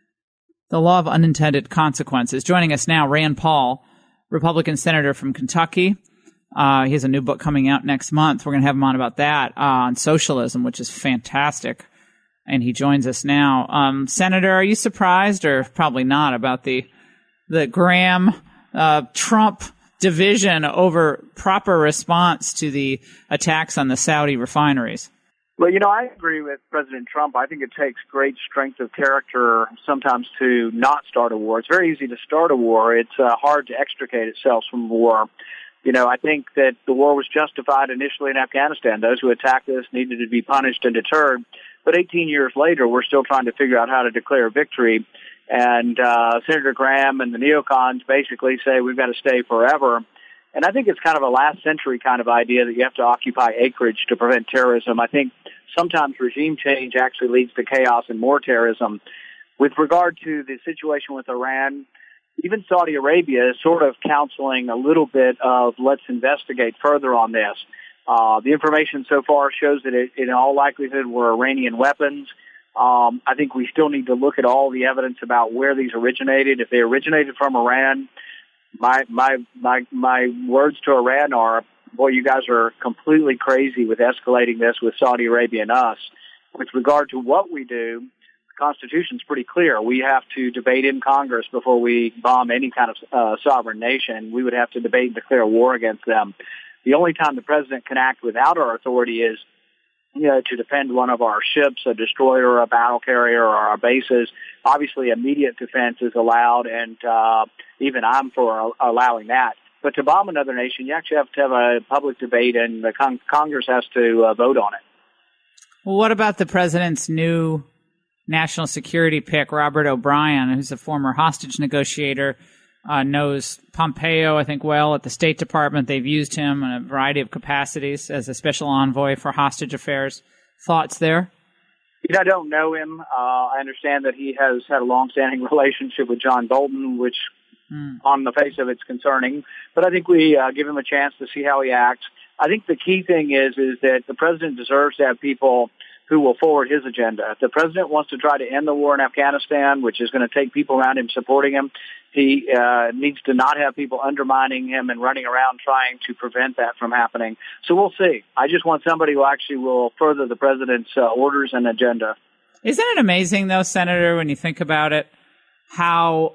The law of unintended consequences. Joining us now, Rand Paul, Republican senator from Kentucky. Uh, he has a new book coming out next month. We're going to have him on about that, uh, on socialism, which is fantastic. And he joins us now. Um, Senator, are you surprised, or probably not, about the the Graham uh, Trump division over proper response to the attacks on the Saudi refineries? Well, you know, I agree with President Trump. I think it takes great strength of character sometimes to not start a war. It's very easy to start a war. It's uh, hard to extricate itself from war. You know, I think that the war was justified initially in Afghanistan. Those who attacked us needed to be punished and deterred. But eighteen years later, we're still trying to figure out how to declare victory. And uh, Senator Graham and the neocons basically say we've got to stay forever. And I think it's kind of a last century kind of idea that you have to occupy acreage to prevent terrorism. I think sometimes regime change actually leads to chaos and more terrorism. With regard to the situation with Iran, even Saudi Arabia is sort of counseling a little bit of let's investigate further on this. Uh, the information so far shows that it, in all likelihood, were Iranian weapons. Um, I think we still need to look at all the evidence about where these originated. If they originated from Iran, my my my my words to Iran are, boy, you guys are completely crazy with escalating this with Saudi Arabia and us. With regard to what we do, the Constitution's pretty clear. We have to debate in Congress before we bomb any kind of uh, sovereign nation. We would have to debate and declare war against them. The only time the president can act without our authority is, you know, to defend one of our ships, a destroyer, a battle carrier, or our bases. Obviously, immediate defense is allowed, and uh, even I'm for allowing that. But to bomb another nation, you actually have to have a public debate, and the con- Congress has to uh, vote on it. Well, what about the president's new national security pick, Robert O'Brien, who's a former hostage negotiator, uh, knows Pompeo, I think, well at the State Department. They've used him in a variety of capacities as a special envoy for hostage affairs. Thoughts there? You know, I don't know him. Uh, I understand that he has had a long-standing relationship with John Bolton, which mm. on the face of it's concerning. But I think we uh, give him a chance to see how he acts. I think the key thing is is that the president deserves to have people who will forward his agenda. If the president wants to try to end the war in Afghanistan, which is going to take people around him supporting him, he uh, needs to not have people undermining him and running around trying to prevent that from happening. So we'll see. I just want somebody who actually will further the president's uh, orders and agenda. Isn't it amazing, though, Senator, when you think about it, how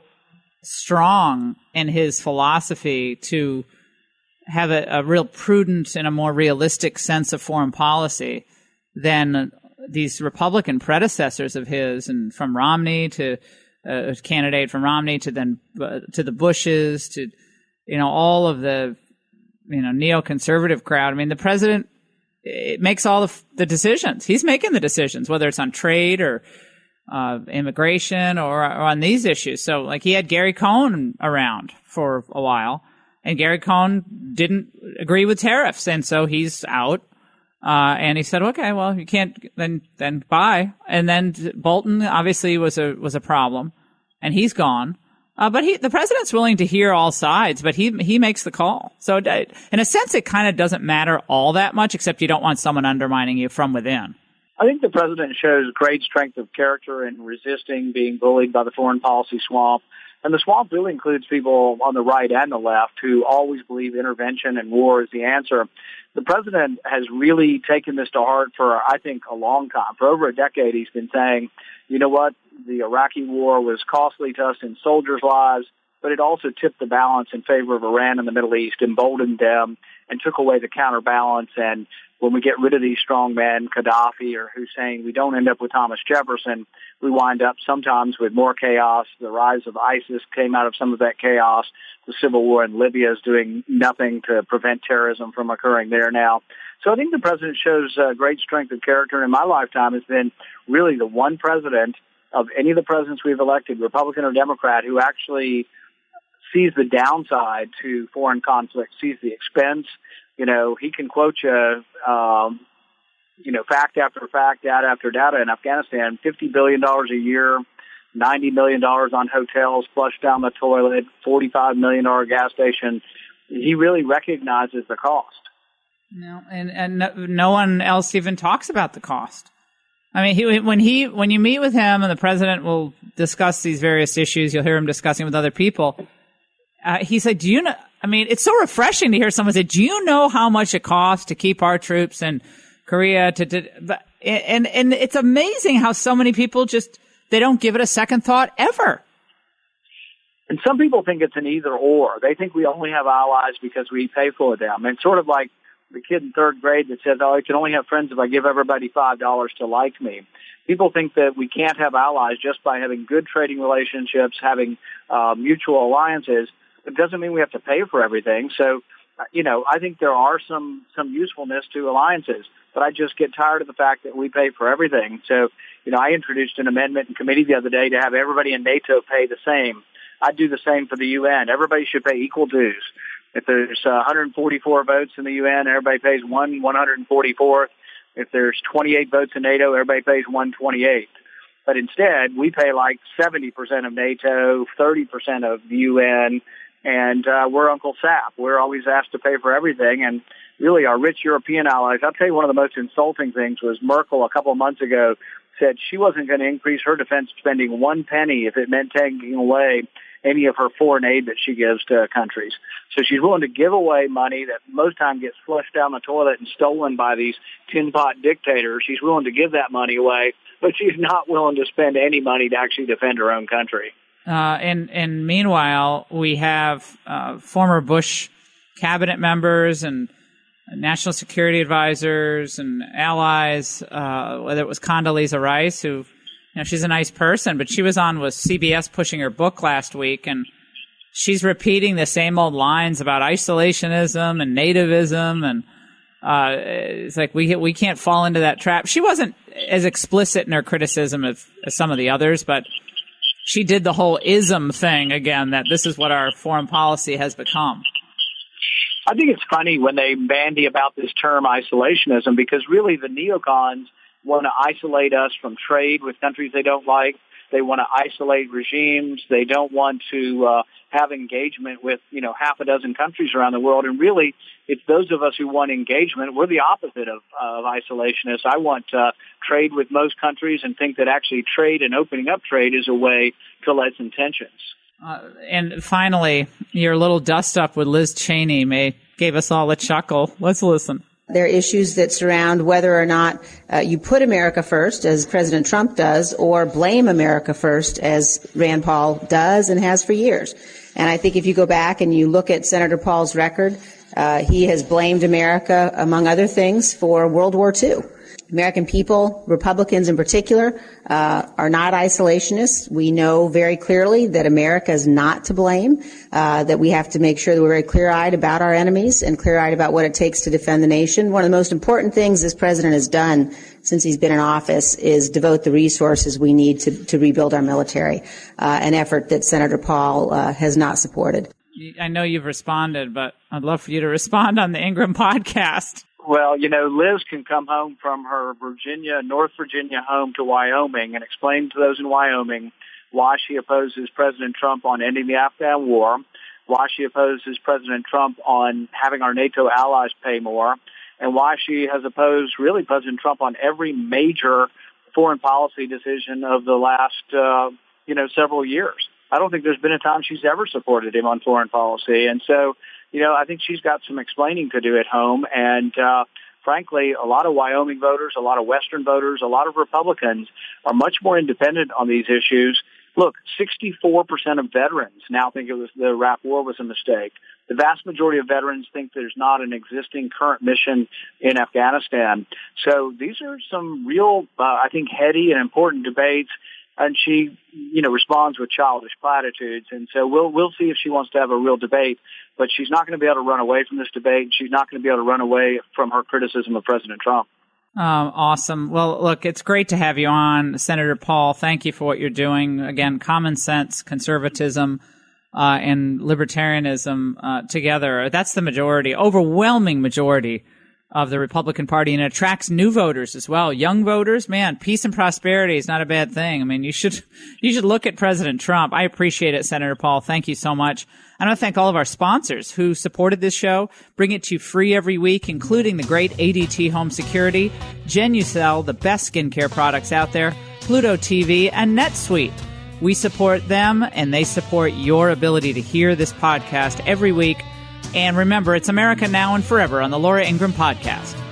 strong in his philosophy to have a, a real prudent and a more realistic sense of foreign policy than these Republican predecessors of his, and from Romney to a candidate from Romney to then uh, to the Bushes to, you know, all of the, you know, neoconservative crowd. I mean, the president, it makes all the, the decisions. He's making the decisions, whether it's on trade or uh, immigration or, or on these issues. So, like, he had Gary Cohn around for a while, and Gary Cohn didn't agree with tariffs, and so he's out. Uh, and he said, okay, well, you can't, then, then bye. And then Bolton obviously was a, was a problem, and he's gone. Uh, but he, the president's willing to hear all sides, but he, he makes the call. So in a sense, it kind of doesn't matter all that much, except you don't want someone undermining you from within. I think the president shows great strength of character in resisting being bullied by the foreign policy swamp. And the swamp really includes people on the right and the left who always believe intervention and war is the answer. The president has really taken this to heart for, I think, a long time. For over a decade, he's been saying, you know what, the Iraqi war was costly to us in soldiers' lives, but it also tipped the balance in favor of Iran and the Middle East, emboldened them, and took away the counterbalance. And when we get rid of these strong men, Gaddafi or Hussein, we don't end up with Thomas Jefferson. We wind up sometimes with more chaos. The rise of ISIS came out of some of that chaos. The civil war in Libya is doing nothing to prevent terrorism from occurring there now. So I think the president shows uh, great strength of character. In my lifetime has been really the one president of any of the presidents we've elected, Republican or Democrat, who actually sees the downside to foreign conflict, sees the expense. You know, he can quote you, um, you know, fact after fact, data after data in Afghanistan, fifty billion dollars a year, ninety million dollars on hotels, flush down the toilet, forty-five million dollars gas station. He really recognizes the cost. No, and, and no, no one else even talks about the cost. I mean, he, when he, when you meet with him and the president will discuss these various issues, you'll hear him discussing with other people. Uh, he said, do you know, I mean, it's so refreshing to hear someone say, do you know how much it costs to keep our troops in Korea to, to but, and, and it's amazing how so many people just, they don't give it a second thought ever. And some people think it's an either or. They think we only have allies because we pay for them. And sort of like the kid in third grade that says, oh, I can only have friends if I give everybody five dollars to like me. People think that we can't have allies just by having good trading relationships, having uh, mutual alliances. It doesn't mean we have to pay for everything. So, you know, I think there are some, some usefulness to alliances, but I just get tired of the fact that we pay for everything. So, you know, I introduced an amendment in committee the other day to have everybody in NATO pay the same. I'd do the same for the U N. Everybody should pay equal dues. If there's uh, one hundred forty-four votes in the U N, everybody pays one one hundred forty-fourth. If there's twenty-eight votes in NATO, everybody pays one twenty-eighth. But instead, we pay like seventy percent of NATO, thirty percent of the U N, and uh, we're Uncle Sap. We're always asked to pay for everything, and really our rich European allies. I'll tell you one of the most insulting things was Merkel a couple of months ago said she wasn't going to increase her defense spending one penny if it meant taking away any of her foreign aid that she gives to countries. So she's willing to give away money that most time gets flushed down the toilet and stolen by these tin pot dictators. She's willing to give that money away, but she's not willing to spend any money to actually defend her own country. Uh, and, and meanwhile, we have uh, former Bush cabinet members and national security advisors and allies, uh, whether it was Condoleezza Rice, who, you know, she's a nice person, but she was on with C B S pushing her book last week, and she's repeating the same old lines about isolationism and nativism, and uh, it's like we we can't fall into that trap. She wasn't as explicit in her criticism of, as some of the others, but she did the whole ism thing again, that this is what our foreign policy has become. I think it's funny when they bandy about this term isolationism, because really the neocons want to isolate us from trade with countries they don't like. They want to isolate regimes. They don't want to uh, have engagement with, you know, half a dozen countries around the world. And really, it's those of us who want engagement. We're the opposite of, of isolationists. I want uh, trade with most countries and think that actually trade and opening up trade is a way to lessen tensions. Uh, and finally, your little dust-up with Liz Cheney may gave us all a chuckle. Let's listen. There are issues that surround whether or not uh, you put America first, as President Trump does, or blame America first, as Rand Paul does and has for years. And I think if you go back and you look at Senator Paul's record, uh, he has blamed America, among other things, for World War Two. American people, Republicans in particular, uh, are not isolationists. We know very clearly that America is not to blame, uh, that we have to make sure that we're very clear-eyed about our enemies and clear-eyed about what it takes to defend the nation. One of the most important things this president has done since he's been in office is devote the resources we need to, to rebuild our military, uh, an effort that Senator Paul uh, has not supported. I know you've responded, but I'd love for you to respond on the Ingram podcast. Well, you know, Liz can come home from her Virginia, North Virginia home to Wyoming and explain to those in Wyoming why she opposes President Trump on ending the Afghan war, why she opposes President Trump on having our NATO allies pay more, and why she has opposed really President Trump on every major foreign policy decision of the last, uh, you know, several years. I don't think there's been a time she's ever supported him on foreign policy. And so, you know, I think she's got some explaining to do at home. And, uh, frankly, a lot of Wyoming voters, a lot of Western voters, a lot of Republicans are much more independent on these issues. Look, sixty-four percent of veterans now think it was the Iraq war was a mistake. The vast majority of veterans think there's not an existing current mission in Afghanistan. So these are some real, uh, I think, heady and important debates. And she, you know, responds with childish platitudes. And so we'll we'll see if she wants to have a real debate. But she's not going to be able to run away from this debate. She's not going to be able to run away from her criticism of President Trump. Um, awesome. Well, look, it's great to have you on, Senator Paul. Thank you for what you're doing. Again, common sense, conservatism, uh, and libertarianism uh, together. That's the majority, overwhelming majority of the Republican Party, and it attracts new voters as well. Young voters, man, peace and prosperity is not a bad thing. I mean, you should you should look at President Trump. I appreciate it, Senator Paul. Thank you so much. I want to thank all of our sponsors who supported this show, bring it to you free every week, including the great A D T Home Security, Genucel, the best skincare products out there, Pluto T V, and NetSuite. We support them, and they support your ability to hear this podcast every week. And remember, it's America Now and Forever on the Laura Ingraham Podcast.